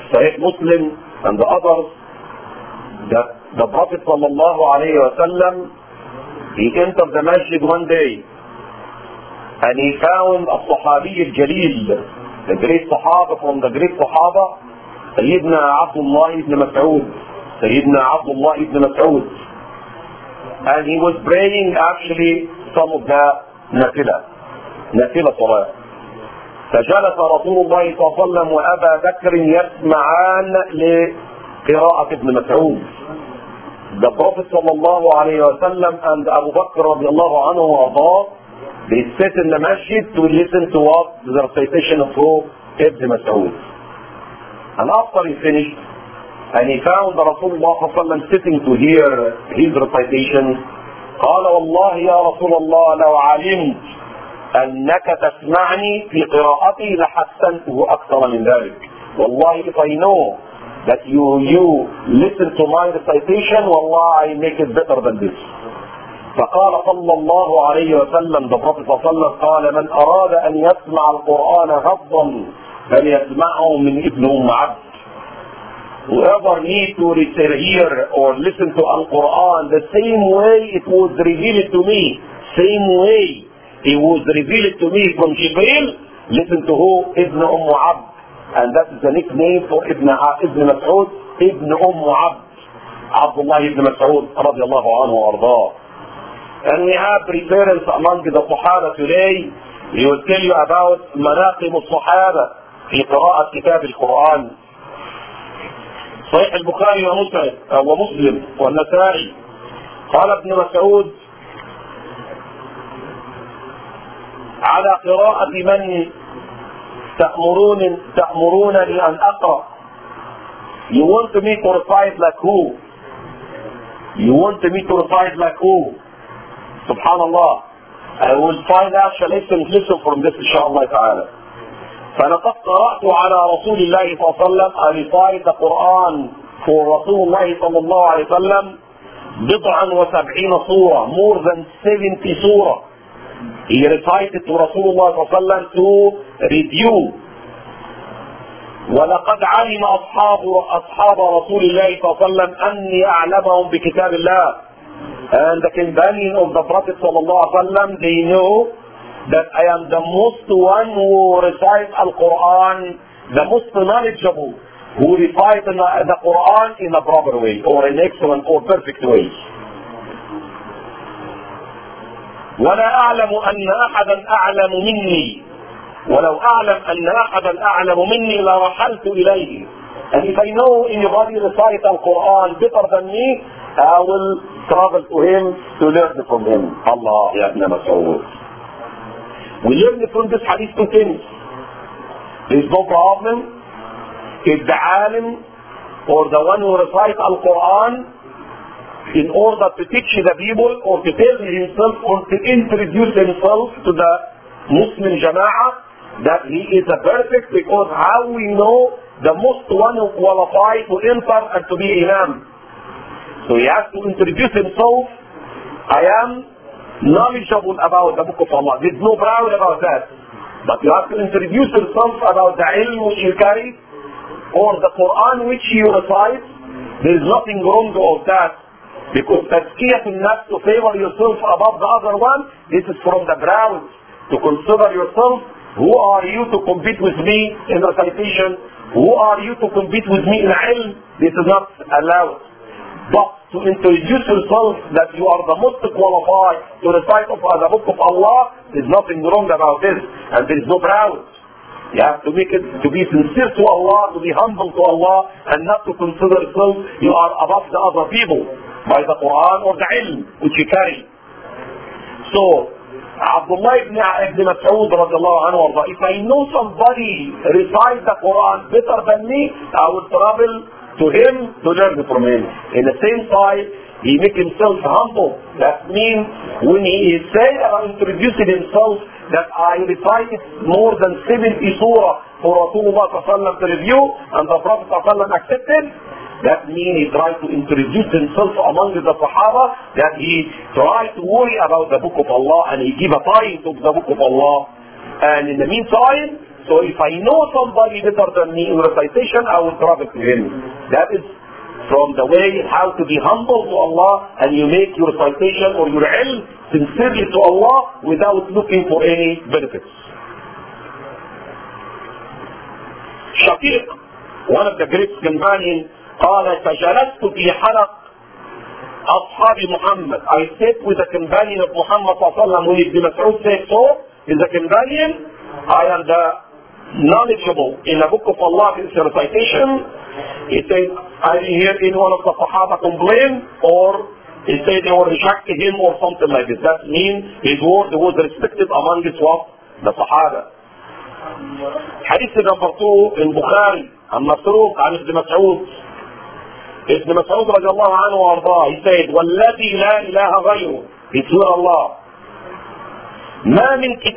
Sahih Muslim and the others, that the Prophet sallallahu alayhi wa sallam, he entered the masjid one day and he found a Sahabi al-Jalil, the great Sahaba from the great Sahaba, Sayyidina Abdullah ibn Mas'ud, Sayyidina Abdullah ibn Mas'ud, and he was praying actually some of the نافلة صلاة. فجلس رسول الله صلى الله عليه وسلم وأبا بكر يسمعان لقراءة ابن مسعود. The Prophet sallallahu alayhi wa sallam and Abu Bakr radiallahu anhu wa they sit in the masjid to listen to what the recitation of Ibn Mas'ud. And after he finished, and he found Rasulullah sallallahu alayhi wa sallam sitting to hear his recitation, قال والله يا رسول الله لو علمت أنك تسمعني في قراءتي لحسنته أكثر من ذلك. والله if I know that you listen to my recitation, والله I make it better than this. فقال صلى الله عليه وسلم, the Prophet صلى الله عليه وسلم قال من أراد أن يسمع القرآن غضا فليسمعه من ابن عبد. Whoever needs to hear or listen to Al-Quran the same way it was revealed to me, same way it was revealed to me from Jibreel, listen to who? Ibn Abd. And that is the nickname for Ibn Mas'ud, Ibn Abd, Abdullah ibn Mas'ud radiallahu anhu ardah. And we have reference among the Sahaba today. We will tell you about مناقب الصحابة في قراءة كتاب القرآن. صحيح البخاري ومسلم والنسائي. قال ابن مسعود على قراءة من تأمرونني أن أقرأ. You want me to recite like who? You want me to recite like who? Subhanallah. I will find out, shall listen from this inshallah ta'ala. فلقد قرأت على رسول الله صلى الله عليه وسلم, I recite the Quran for رسول الله صلى الله عليه وسلم بضعا وسبعين سورة, more than 70 surah. He recited to Rasulullah صلى الله عليه وسلم to review. ولقد علم أصحاب رسول الله صلى الله عليه وسلم أني أعلمهم بكتاب الله. And the companion of the Prophet صلى الله عليه وسلم, they know that I am the most one who recites Al-Quran, the most knowledgeable, who recites the Quran in a proper way, or an excellent or perfect way. ولا أعلم أن أحدا أعلم مني, ولو أعلم أن أحدا أعلم مني لرحلت إليه. And if I know anybody recites Al-Quran better than me, I will travel to him to learn from him. Allah ya Ibn Mas'ud. We learn from this hadith two things. There is no problem if the alim or the one who recites Al-Quran, in order to teach the people or to tell himself or to introduce himself to the Muslim Jama'ah, that he is a perfect, because how we know the most one who qualified to enter and to be Imam. So he has to introduce himself. I am knowledgeable about the Book of Allah. There's no proud about that. But you have to introduce yourself about the ilm which you carry or the Quran which you recite. There is nothing wrong of that. Because tazkiyatun nafs, to favor yourself above the other one, this is from the ground. To consider yourself, who are you to compete with me in recitation? Who are you to compete with me in ilm? This is not allowed. But to introduce yourself that you are the most qualified to recite of the Book of Allah, there is nothing wrong about this. And there is no proud. You have to make it to be sincere to Allah, to be humble to Allah, and not to consider yourself you are above the other people by the Quran or the ilm which you carry. So, Abdullah ibn Mas'ud radiallahu anhu, if I know somebody recite the Quran better than me, I will travel to him to learn from him. In the same time, he make himself humble. That means when he say or introducing himself that I recited more than 70 surah for Rasulullah to review, and the Prophet accepted, that means he tried to introduce himself among the Sahaba, that he tried to worry about the Book of Allah and he give a time to the Book of Allah. And in the meantime, So if I know somebody better than me in recitation, I will travel to him. That is from the way how to be humble to Allah, and you make your recitation or your ilm sincerely to Allah without looking for any benefits. Shafiq, one of the great companions, قال فجلست في حلق أصحاب محمد. I sat with the companion of Muhammad صلى الله عليه وسلم. When Ibn Mas'ud said so, is the companion, I am the knowledgeable in the book of Allah, in the recitation. He said, I didn't hear any one of the Sahaba complain, or he said they were rejecting him or something like this. That means his word was respected among his what? The Sahaba. Hadith number 2 in Bukhari, عن مسروق عن ابن مسعود. ابن مسعود رضي الله عنه وارضاه, he said, والذي لا إله غيره, he swore Allah, ما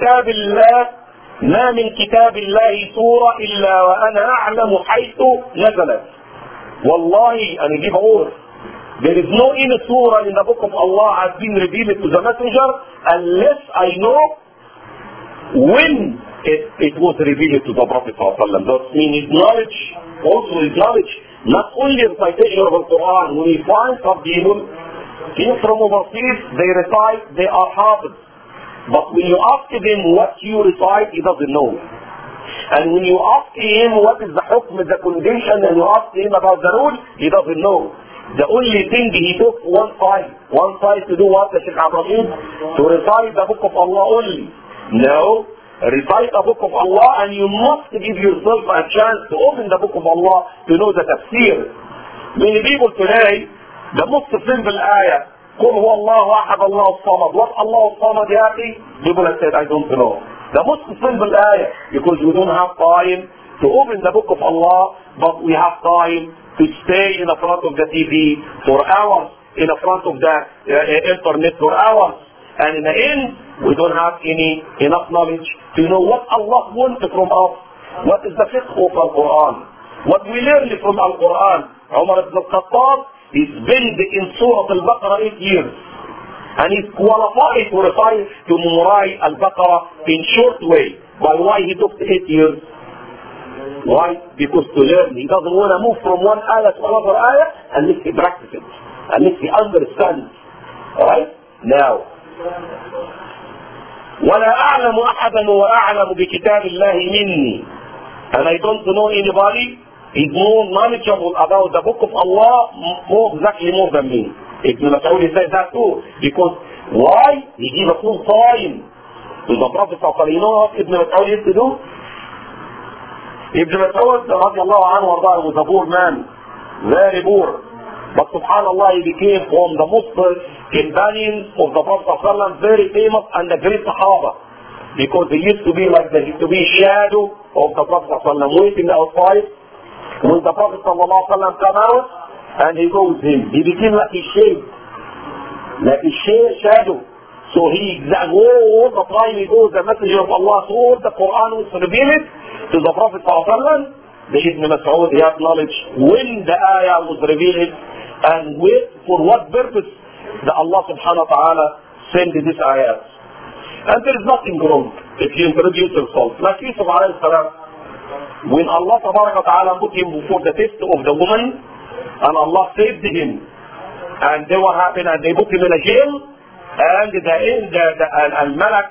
من كتاب الله سورة إلا وأنا أعلم حيث نزلت. Wallahi, and I give oath, there is no any surah in the book of Allah has been revealed to the messenger unless I know when it was revealed to the Prophet ﷺ. That means his knowledge, also his knowledge, not only recitation of the Quran. When we find some people came from overseas, they recite, they are hafiz. But when you ask him what you recite, he doesn't know. And when you ask him what is the hukm, the condition, and you ask him about the rule, he doesn't know. The only thing he took one side to do what, the Shaykh Ibrahim? To recite the book of Allah only. No, recite the book of Allah, and you must give yourself a chance to open the book of Allah to know the tafsir. Many people today, the most simple ayah, قل هو الله أحد الله الصمد. What Allah الصمد يا أخي? People have said, I don't know. The most simple ayah, because we don't have time to open the book of Allah, but we have time to stay in the front of the TV for hours, in the front of the internet for hours. And in the end, we don't have enough knowledge to know what Allah wants from us. What is the fiqh of Al-Quran? What we learn from Al-Quran. Umar ibn al-Khattab, he's been in Surah Al-Baqarah 8 years. And he's qualified to recite, to memorize Al-Baqarah in short way. By why he took 8 years? Why? Because to learn. He doesn't want to move from one ayah to another ayah unless he practices it, unless he understands. Alright? Now, وَلَا أَعْلَمُ أَحَدًا وَأَعْلَمُ بِكِتَابِ اللَّهِ مِنِّي. And I don't know anybody is more knowledgeable about the book of Allah more than me. Ibn Mas'ud said that too. Because why? He gave a full time to the Prophet ﷺ. You know what Ibn Mas'ud used to do? Ibn Mas'ud radiallahu anhu was a poor man. Very poor. But subhanallah, he became from the most companions of the Prophet ﷺ, very famous and a great Sahaba. Because he used to be like shadow of the Prophet ﷺ, waiting outside. When the Prophet ﷺ come out, and he goes in, he became like a shade, shadow. So he all the time he goes, the messenger of Allah, so all the Quran was revealed to the Prophet ﷺ. The Ibn Mas'ud, he had knowledge when the ayah was revealed, and for what purpose that Allah subhanahu wa ta'ala sent these ayahs. And there is nothing wrong if you introduce yourself. Like Yusuf alayhi salam, when Allah subhanahu wa ta'ala put him before the test of the woman, and Allah saved him, and they were happy, and they put him in a jail, and the Malak,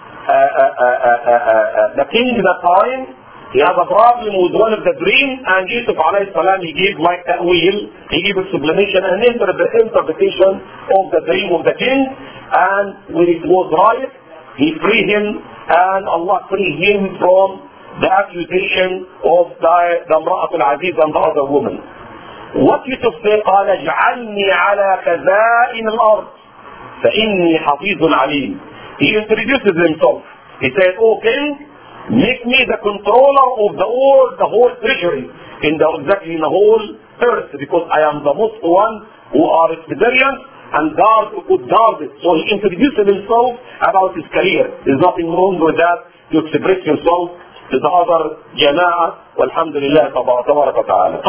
the king at that time, he had a problem with one of the dreams, and Yusuf alayhi salam, he gave like ta'wil, he gave explanation and interpretation of the dream of the king, and when it was right, he freed him, and Allah freed him from the accusation of the Imra'at al-Aziz and the other woman. What Yusuf said, قال اجعلني على خزائن الأرض فإني حفيظ عليم. He introduces himself. He said, "O king, make me the controller of the whole treasury in the whole earth, because I am the most one who are experienced and who could guard it." So he introduced himself about his career. There's nothing wrong with that, to express yourself to the other jama'ah. Walhamdulillah tabarak wa ta'ala.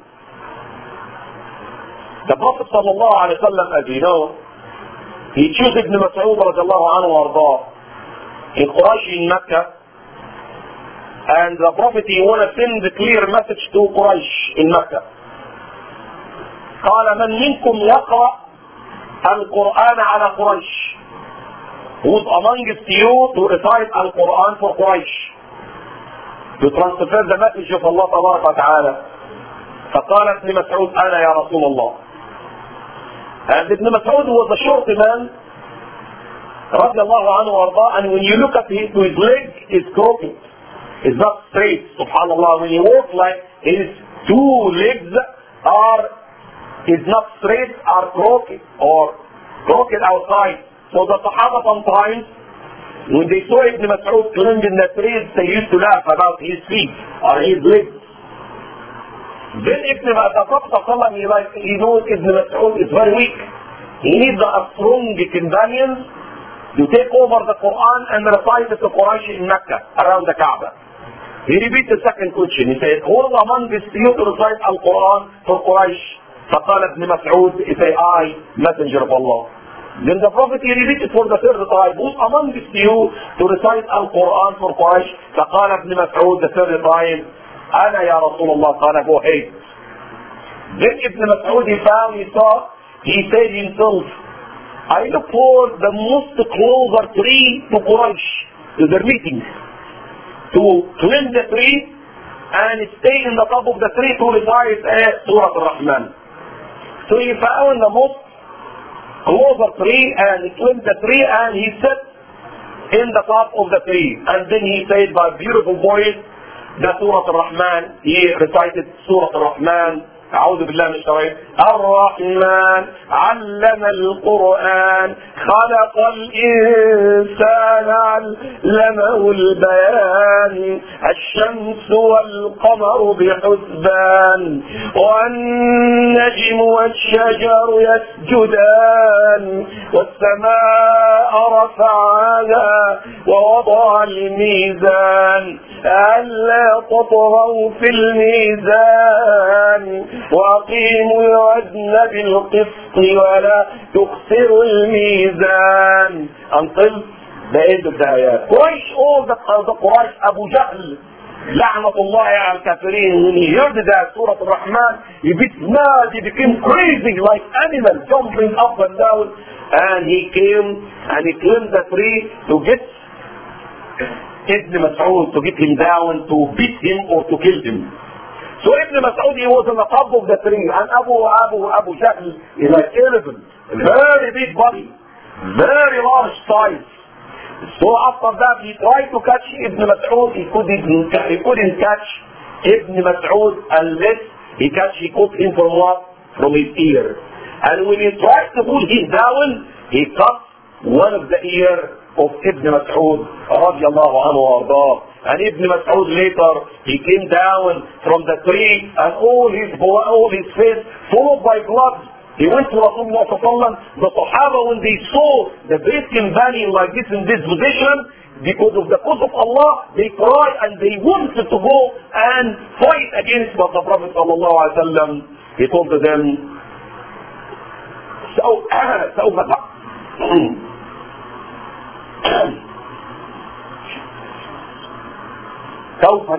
The Prophet sallallahu alayhi wa sallam, as you know, he chose Ibn Mas'ud radiallahu anhu wa ardah in Quraysh in Mecca. and the Prophet he want to send a clear message to Quraysh in Mecca. قال من منكم يقرأ القرآن على قريش? Who's amongst you to recite Al-Quran for Quraysh, to transfer the message of Allah تبارك وتعالى. فقال ابن مسعود أنا يا رسول الله. And Ibn Mas'ud was a short man رضي الله عنه وارضاه, and when you look at his leg is crooked, it's not straight. Subhanallah, when he walks like his two legs is not straight, are crooked or crooked outside. So the Sahaba sometimes, when they saw Ibn Mas'ud climbing the trees, they used to laugh about his feet or his legs. Then Ibn Mas'ud, he knows Ibn Mas'ud is very weak. He needs a strong companion to take over the Quran and recite it to Quraysh in Mecca, around the Kaaba. He repeats the second question. He said, who among you to recite Al-Quran for Quraysh? فقال ابن مسعود, he said, I, messenger of Allah. Then the Prophet he repeated for the third time, who among you to recite Al-Quran for Quraysh? فقال ابن مسعود the third time, أنا يا رسول الله. قال go ahead. Then Ibn Mas'ud he said himself, I look for the most closer tree to Quraysh, to their meeting, to climb the tree and stay in the top of the tree to recite Surah Al-Rahman. So he found the most closer tree and he climbed the tree and he sat in the top of the tree. And then he said by beautiful voice, the Surah Al-Rahman, he recited Surah Al-Rahman. أعوذ بالله من الشيطان الرحمن علم القرآن خلق الإنسان علمه البيان الشمس والقمر بحسبان والنجم والشجر يسجدان والسماء رفعها ووضع الميزان ألا تطغوا في الميزان وأقيموا الوزن بالقسط ولا تخسروا الميزان. Until the end of the ayah. Quraysh, all the Quraysh, Abu Jahl, La'natullahi al-Kafirin, when he heard that Surah Al-Rahman, he became crazy like animals, jumping up and down, and he came and he climbed the tree to get Ibn Mas'ud, to get him down, to beat him or to kill him. So Ibn Mas'ud, he was on the top of the tree, and Abu Jahl is like elephant, very big body, very large size. So after that, he tried to catch Ibn Mas'ud, he couldn't catch Ibn Mas'ud unless he caught him from what? From his ear. And when he tried to pull him down, he cut one of the ear of Ibn Mas'ud radiallahu anhu ardah. And Ibn Mas'ud later, he came down from the tree and all his face full by blood. He went to Rasulullah sallallahu. The Sahaba, when they saw the great companion like this in this position, because of the cause of Allah, they cried and they wanted to go and fight against the Prophet sallallahu alaihi wasallam. He told them, سوف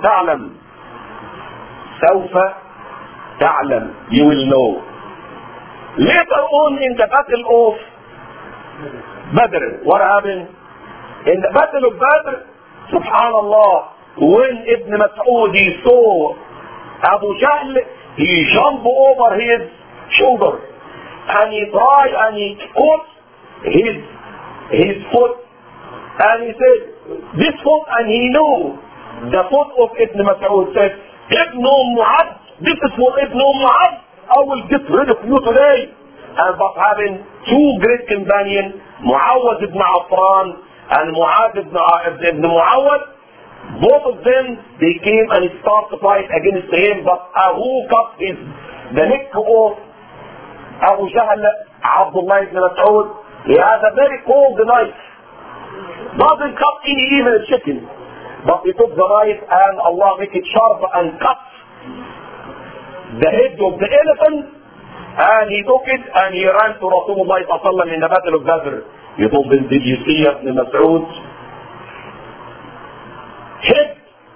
تعلم, you will know. Later on in the battle of Badr, what happened? In the battle of Badr, subhanallah, when Ibn Mas'ud he saw Abu Jahl, he jumped over his shoulder and he tried and he caught his foot and he said, this foot, and he knew the foot of Ibn Mas'ud, said, Ibn Mu'ad, this is for Ibn Mu'ad, I will get rid of you today. And but having two great companions, Muawad ibn Affan and Mu'ad ibn Muawad, both of them, they came and started to fight against him, but who cut the neck of Abu Jahl, Abdullah ibn Mas'ud? He has a very cold knife. Doesn't cut even a chicken. But he took the knife and Allah make it sharp and cut the head of the elephant, and he took it and he ran to Rasulullah sallallahu in the battle of Badr. He told him, did you see Ibn Mas'ud? Head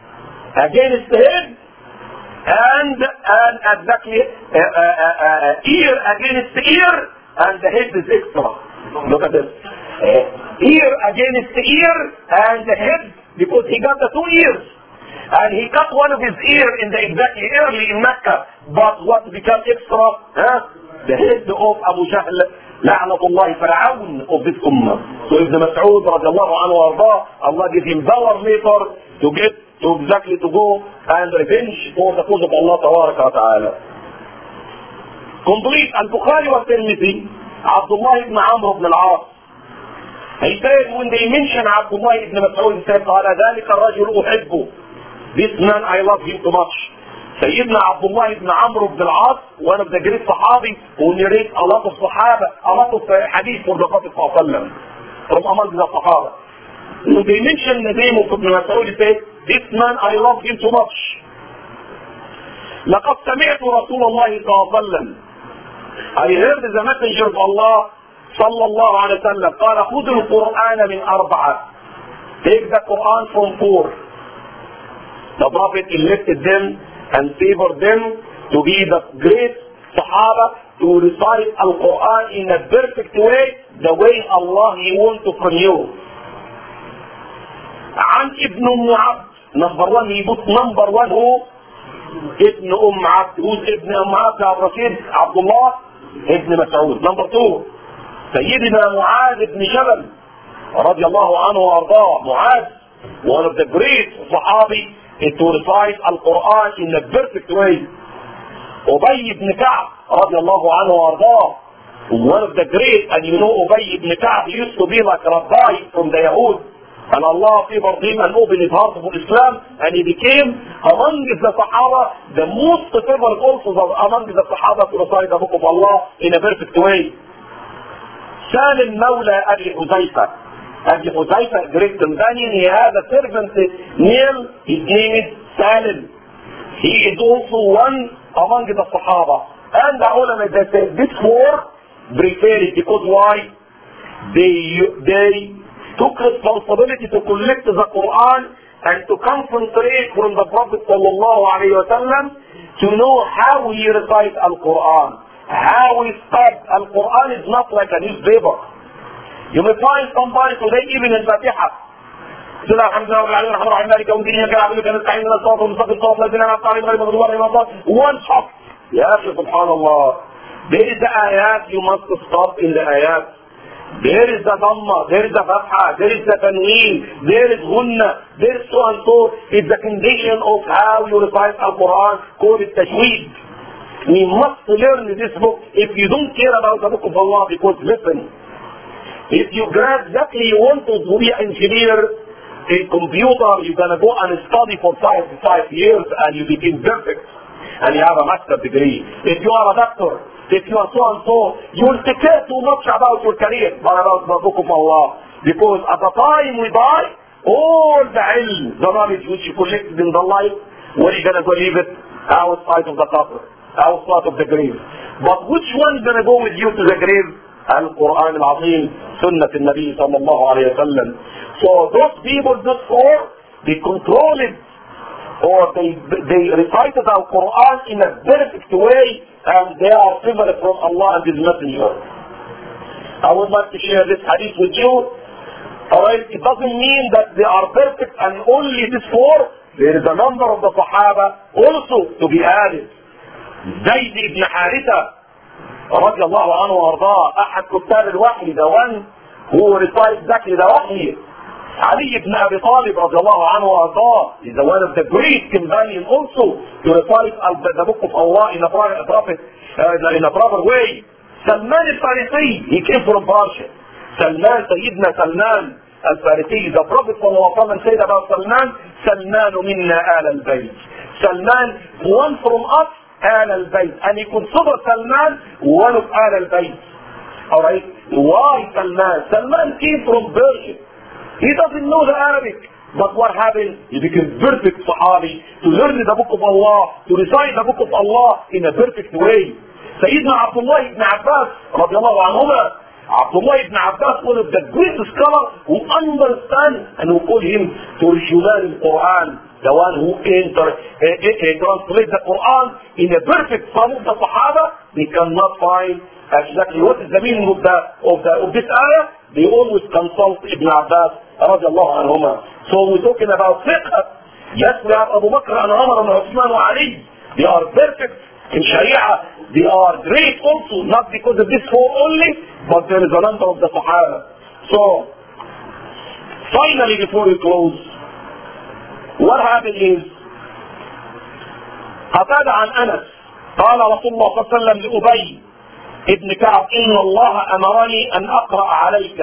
against head, and exactly ear against ear, and the head is extra. Look at this. Ear against ear and the head, because he got the 2 ears. And he cut one of his ear in the exactly early in Mecca. But what became extra? The head of Abu Jahl, la'natullah, Fir'aun of this ummah. So Ibn Mas'ud radiallahu anhu arda, Allah gives him power later to go and revenge for the cause of Allah tabaraka wa ta'ala. Complete Al-Bukhari wa Tirmidhi, Abdullah ibn Amr ibn al-As. He said, when they mention Abdullah ibn Mas'ud, he said, قال ذلك الرجل أحبه. This man, I love him too much. Sayyidina Abdullah ibn Amr ibn al-As, one of the great Sahabi who narrates a lot of Sahaba, a lot of hadith for the Prophet ﷺ, from among the Sahaba. When they mention the name of Ibn Mas'ud, he said, this man, I love him too much. لقد سمعت رسول الله صلى الله عليه وسلم. I heard the messenger of Allah صلى الله عليه وسلم قال خذوا القرآن من 4. Take the Quran from 4. The Prophet elected them and favored them to be the great Sahaba to recite Al-Quran in a perfect way, the way Allah He wants to from you. عن ابن أم عبد. Number 1, he put number 1 who? ابن أم عبد. Who's ابن أم عبد? عبد الله ابن مسعود. Number 2, سيدنا معاذ ابن جبل رضي الله عنه وارضاه. Mu'adh, one of the great Sahabi, to recite Al-Quran in a perfect way. Ubay ibn Ka'b رضي الله عنه وارضاه, one of the great, and you know Ubay ibn Ka'b used to be like Rabbi from the Yahud, and Allah favored him and opened his heart for Islam, and he became among the Sahaba the most favored also among the Sahaba to recite the book of Allah in a perfect way. Salim Mawla Abi Huzaifa. Abi Huzaifa, great companion, he had a servant named, his name is Salim. He is also one among the Sahaba. And the ulama, they say this 4 prefer it because why? They took responsibility to collect the Quran and to concentrate from the Prophet sallallahu alayhi wa sallam to know how he recites Al-Quran. How he starts Al-Quran is not like a newspaper. You may find somebody today even in Fatiha. One shot. Ya subhanallah. There is the ayat, you must stop in the ayat. There is the Dhamma, there is the Fatha, there is the Tanween, there is Gunna, there is so and so. It's the condition of how you recite Al-Quran, called it Tajweed. We must learn this book if you don't care about the book of Allah, because listen, if you gradually you want to be an engineer in computer, you're going to go and study for 5 years and you become perfect and you have a master's degree. If you are a doctor, if you are so and so, you will take care too much about your career, but about the book of Allah. Because at the time we die, all the ilm, the knowledge which you collected in the life, where are you going to go leave it? Outside of the qabr, outside of the grave. But which one is going to go with you to the grave? Al-Quran al-Azim, Sunnah al-Nabi sallallahu alayhi wa sallam. So those people, those 4, they control it, or they recited Al-Quran in a perfect way, and they are favored from Allah and His Messenger. I would like to share this hadith with you. Alright, it doesn't mean that they are perfect and only this 4. There is a number of the Sahaba also to be added. Zayd ibn Haritha رضي الله عنه وارضاه, أحد كتاب الوحي, the one who recites exactly the wahy. Ali ibn Abi Talib رضي الله عنه وارضاه is the one of the great companions also to recite the book of Allah in a proper way. Salman al-Farisi, he came from Persia. Sayyidina Salman al-Farisi, the Prophet ﷺ said about Salman, Salman minna al al-bayt. Salman, one from us, al al-bayt. And he considered Salman one of al al-bayt. Alright, why Salman? Salman came from Persia. He doesn't know the Arabic. But what happened? He became perfect Sahabi to learn the book of Allah, to recite the book of Allah in a perfect way. Sayyidina Abdullah ibn Abbas radiallahu anhuma, Abdullah ibn Abbas, one of the greatest scholars who understand and who call him Turjuman al-Quran, the one who translates the Quran in a perfect form of the Sahaba, they cannot find exactly what is the meaning of this ayah. They always consult Ibn Abbas radiallahu anhuma. So we're talking about fiqh. Yes, we have Abu Bakr and Umar and Uthman and Ali. They are perfect in Sharia. They are great also, not because of this four only, but there is a number of the Sahaba. So, finally before we close, what happened is, قتادة عن أنس قال رسول الله صلى الله عليه وسلم لأبي ابن كعب إن الله أمرني أن أقرأ عليك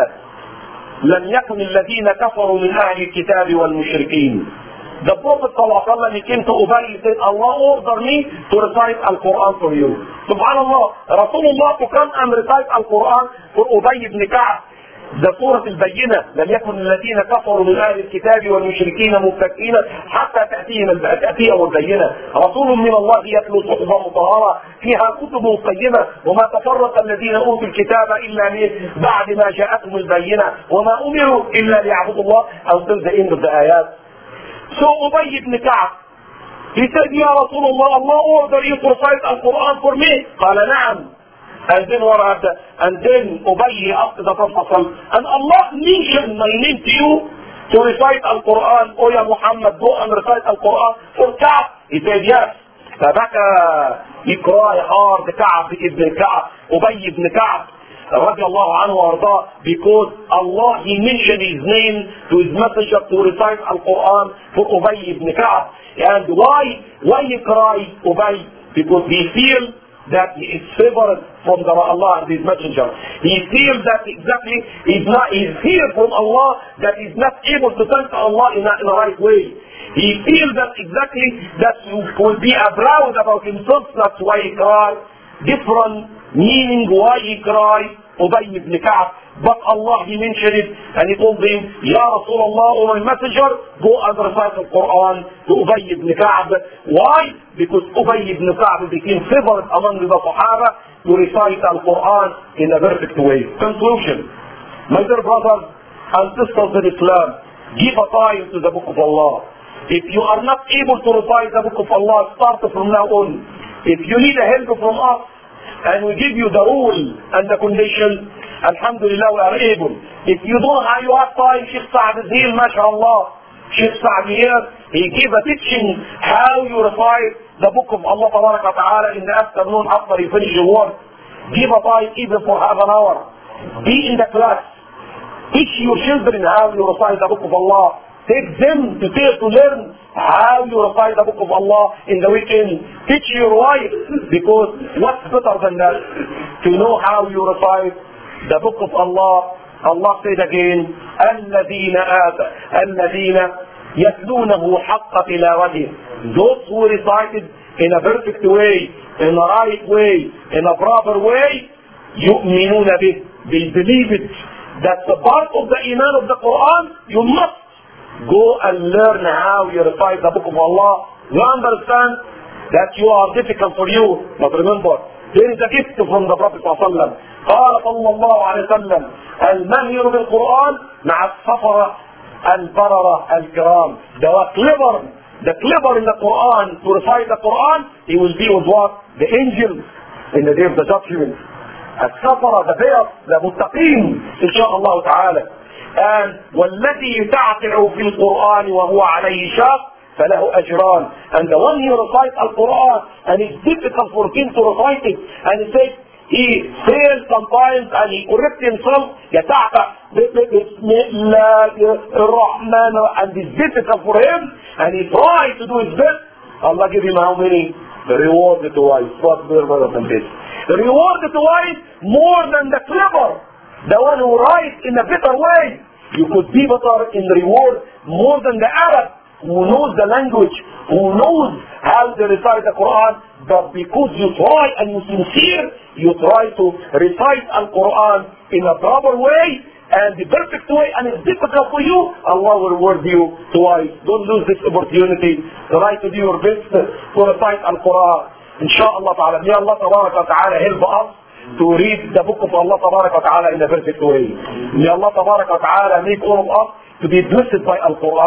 لم يكن الذين كفروا من أهل الكتاب والمشركين. The Prophet ﷺ, he came to Ubay, he said, Allah ordered me to recite Al-Quran for you. Subhanallah, Rasulullah to come and recite Al-Quran for Ubay ibn Ka'b. The Surah Al-Bayyinah, لم يكن الذين كفروا من أهل الكتاب والمشركين متكئين حتى تأتيهم البينة. رسول من الله يتلو صحفا مطهرة فيها كتب قيمة وما تفرق الذين أوتوا الكتاب إلا من بعد ما جاءتهم البينة وما أمروا إلا ليعبدوا الله until the end of the ayat. So Ubay ibn Ka'b, he said, Ya Rasulullah, Allah ordered you to recite Al-Quran for me. قال نعم. And then what happened? And then Ubay asked the Prophet, and Allah mentioned my name to you to recite Al-Quran. Oh ya Muhammad, go and recite Al-Quran for Ka'b. He said yes. فبكى, he cried hard, Ka'b ibn Ka'b, Ubay ibn Ka'b radiallahu anhu arda, because Allah, he mentioned his name to his messenger to recite Al-Quran for Ubay ibn Ka'b. And why he cried Ubay? Because he feels that he is favored from Allah and his messenger. He feels that exactly he's feared from Allah that he's not able to thank Allah in the right way. He feels that exactly that he will be proud about himself. That's why he cried. Different meaning why he cried, Ubay ibn Ka'b. But Allah, he mentioned it and he told him, Ya Rasulullah, O my messenger, go and recite the Quran to Ubay ibn Ka'b. Why? Because Ubay ibn Ka'b became favored among the Sahaba to recite Al-Quran in a perfect way. Conclusion. My dear brothers and sisters in Islam, give a time to the Book of Allah. If you are not able to recite the Book of Allah, start from now on. If you need a help from us, and we give you the rule and the condition, Alhamdulillah, we are able. If you don't have time, Sheikh Sa'ad is here, mashallah. Sheikh Sa'ad here, he gave a teaching how you recite the Book of Allah Ta'ala in the afternoon after you finish your work. Give a time even for half an hour. Be in the class. Teach your children how you recite the Book of Allah. Take them to learn how you recite the Book of Allah in the weekend. Teach your wife, because what's better than that? To know how you recite the Book of Allah. Allah said again, الَّذِينَ يَتْلُونَهُ حَقَّ تِلَاوَتِهِ. Those who recite it in a perfect way, in a right way, in a proper way, يُؤْمِنُونَ بِهِ. They believe it. That's the part of the iman of the Quran. You must go and learn how you recite the Book of Allah. You understand that you are difficult for you, but remember, there is a gift from the Prophet ﷺ. قال صلى الله عليه وسلم المهر بالقرآن مع السفرة البررة الكرام. The clever in the Quran, to recite the Quran, he will be with what? The angels in the day of the judgment. السفرة, the bears, the muttaqin, inshallah ta'ala. And والذي يتعتع في القرآن وهو عليه شاق فله أجران. And the one who recites Al-Quran and it's difficult for him to recite it, and he says he fails sometimes and he corrects himself, يتعتع بسم الله الرحمن, and it's difficult for him and he tries to do his best. Allah give him how many? The reward twice. What's better than this? The reward twice more than the clever, the one who writes in a better way. You could be better in reward more than the Arab who knows the language, who knows how to recite the Quran. But because you try and you sincere, you try to recite Al-Quran in a proper way and the perfect way, and it's difficult for you, Allah will reward you twice. Don't lose this opportunity. Try to do your best to recite Al-Quran. Inshallah ta'ala. May Allah ta'ala help us to read the Book of Allah Ta'ala in a perfect way. May Allah Ta'ala make all of us to be blessed by Al-Quran.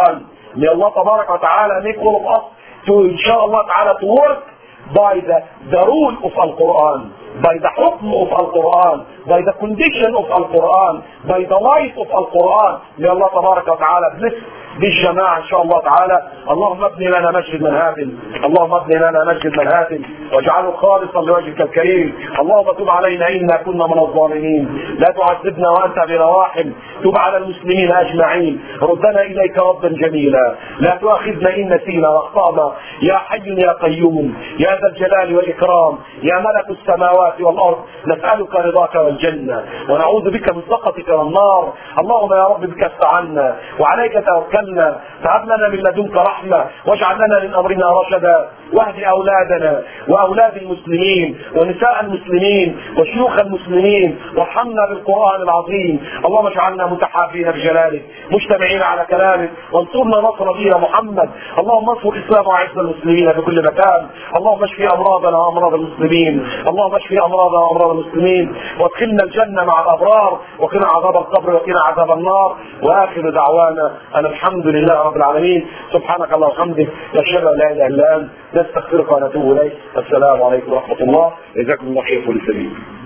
May Allah Ta'ala make all of us to, inshallah Ta'ala, to work by the rule of Al-Quran, by the hukm of Al-Quran, by the condition of Al-Quran, by the light of Al-Quran. May Allah Ta'ala bless بالجماعة إن شاء الله تعالى. اللهم ابني لنا مسجد منهاج، اللهم ابني لنا مسجد منهاج واجعله خالصا لوجهك الكريم. اللهم تب علينا إنا كنا من الظالمين، لا تعذبنا وأنت بنا راحم، تب على المسلمين أجمعين، ردنا إليك ربا جميلا، لا تؤاخذنا إن نسينا واخطأنا، يا حي يا قيوم يا ذا الجلال والإكرام، يا ملك السماوات والأرض، نسألك رضاك والجنة ونعوذ بك من سخطك والنار. اللهم يا رب بك استعنا وعليك توكلنا، فهب لنا من لدنك رحمة واجعل لنا من أمرنا رشدا، واهد أولادنا وأولاد المسلمين ونساء المسلمين وشيوخ المسلمين، وارحمنا بالقرآن العظيم. اللهم اجعلنا متحابين بجلالك مجتمعين على كلامك، وانصرنا نصر دين محمد. اللهم انصر الإسلام وعز المسلمين في كل مكان. اللهم اشفي أمراضنا وأمراض المسلمين، اللهم اشفي أمراضنا وأمراض المسلمين، وادخلنا الجنة مع الأبرار، وقنا عذاب القبر وقنا عذاب النار. وآخر دعوانا أن الحمد لله رب العالمين. سبحانك اللهم وبحمدك، نشهد أن لا إله إلا أنت، نستغفرك ونتوب إليك. السلام عليكم ورحمة الله، جزاكم الله خير كل سبيل.